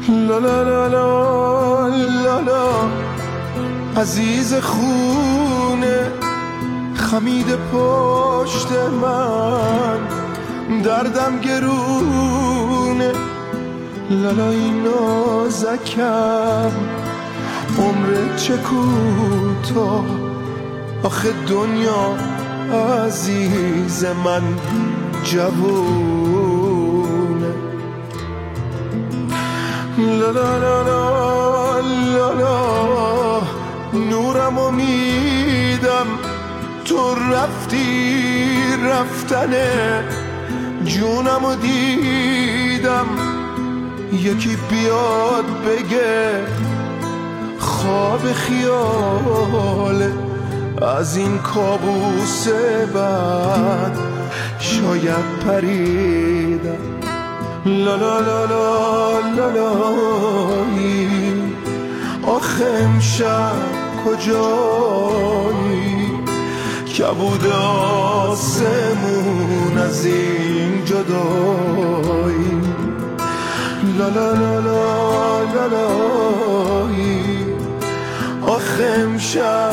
لا لا لا لا لا لا عزیز خونه خمید پشت من، دردم گرونه. لالای نازکم عمر چه کوتاه، آخه دنیا عزیز من جوونه. لالا لالا لالا نورم میدم، تو رفتی رفتنه، جونم دیدم یکی بیاد بگه خواب خیاله، از این کابوس بعد شاید پریدم. لا لا لا لا لا لایی آخه امشب کجایی، کبود آسمون از این جدایی. لا لا لا لا لا لایی آخه امشب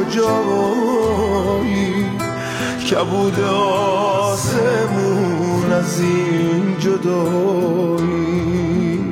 کجایی، کبود آسمون از این جدایی.